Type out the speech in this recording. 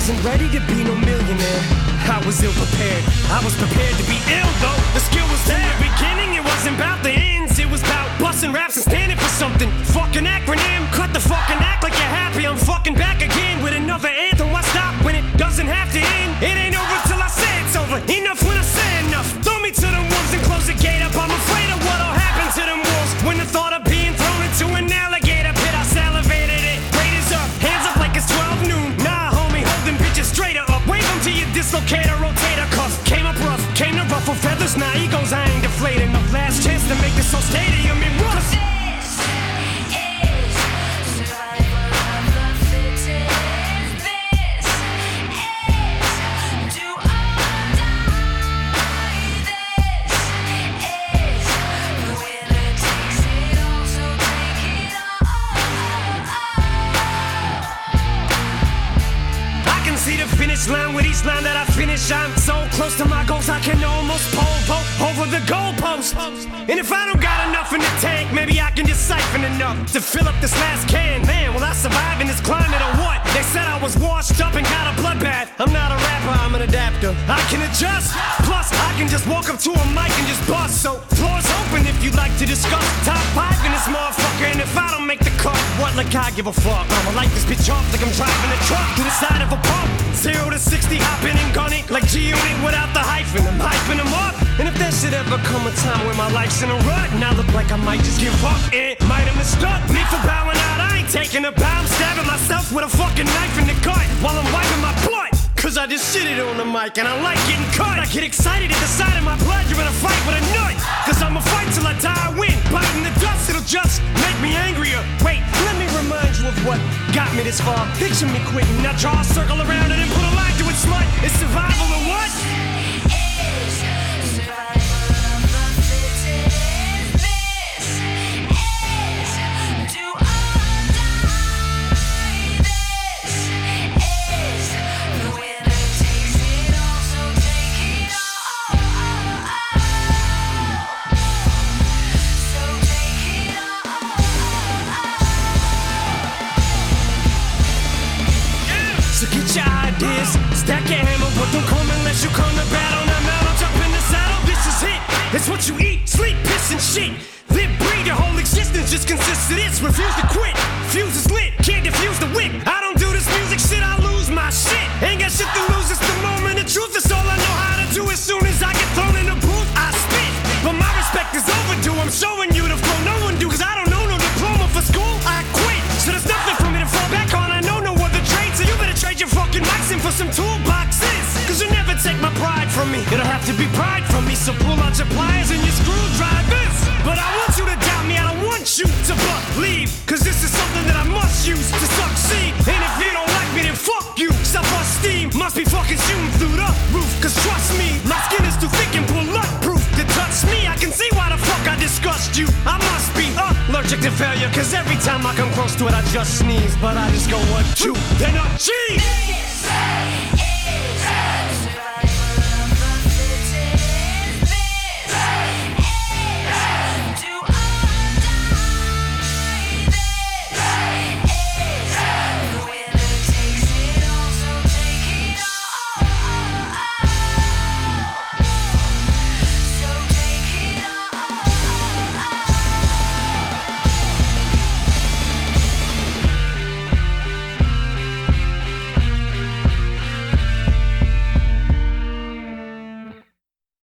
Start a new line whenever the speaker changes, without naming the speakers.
wasn't ready to be no millionaire. I was ill prepared. I was prepared to be ill though. The skill was there. In the beginning, it wasn't about the ends. It was about busting raps and standing for something. Fucking acronym. Cut the fucking act like you're happy. I'm fucking back again with another anthem. Why stop when it doesn't have to end? It ain't over till I say it's over. Enough when I say enough. Throw me to the wolves and close the gate up. I'm afraid of what'll happen to them wolves when the thought of being thrown into an alligator pit. I salivated it. Raiders up. Hands up like it's 12 noon. Nah, homie, holding bitches straighter up. Wave them to your dislocator, rotator cuff. Came up rough, came to ruffle feathers. Now egos, I ain't deflated enough. Last chance to make this whole stadium in rust. See the finish line with each line that I finish. I'm so close to my goals I can almost pole over the goalpost. And if I don't got enough in the tank, maybe I can just siphon enough to fill up this last can. Man, will I survive in this climate or what? They said I was washed up and got a bloodbath. I'm not a rapper, I'm an adapter. I can adjust, plus I can just walk up to a mic and just bust. So floor's open if you'd like to discuss. Top 5 in this motherfucker, and if I don't make the cut, what like I give a fuck? I'ma light this bitch off like I'm driving a truck to the side of a pump. 0 to 60, hopping and gunning like G-Unit without the hyphen. I'm hyping them up. And if there should ever come a time where my life's in a rut and I look like I might just give up, it might have mistook me for bowing out. I ain't taking a bow. I'm stabbing myself with a fucking knife in the gut while I'm wiping my blood. Cause I just shitted on the mic and I like getting cut. I get excited at the sight of my blood. You're in a fight with a nut. Cause I'ma fight till I die, I win. Biting the dust, it'll just make me angrier. Wait, let me remind you of what got me this far. Picture me quitting, now draw a circle around it and put a line to it, smut. It's survival or what? So get your ideas, stack your hammer, but don't come unless you come to battle. Now mount, jump in the saddle, this is it. It's what you eat, sleep, piss and shit. Live, breathe, your whole existence just consists of this. Refuse to quit, fuse is lit, can't defuse the wick. I don't do this music shit, I lose my shit. Ain't got shit to lose, it's the moment of truth. It's all I know how to do. As soon as I get thrown in the booth, I spit. But my respect is overdue, I'm showing you the flow no one do. Cause I don't know no diploma for school, I quit. So there's nothing for me to fall back on, I know no other trade. So you better trade your fucking mics in for some toolboxes. Cause you'll never take my pride from me. It'll have to be pride from me. So pull out your pliers and your screwdrivers. But I want you to doubt me, I don't want you to believe. Cause this is something that I must use to succeed. And if you don't like me, then fuck you. Self-esteem must be fucking shooting through the roof. Cause trust me, my skin is too thick and bulletproof to touch me. I can see why the fuck I disgust you. I must be allergic to failure. Cause every time I come close to it, I just sneeze. But I just go 1, 2, then a G.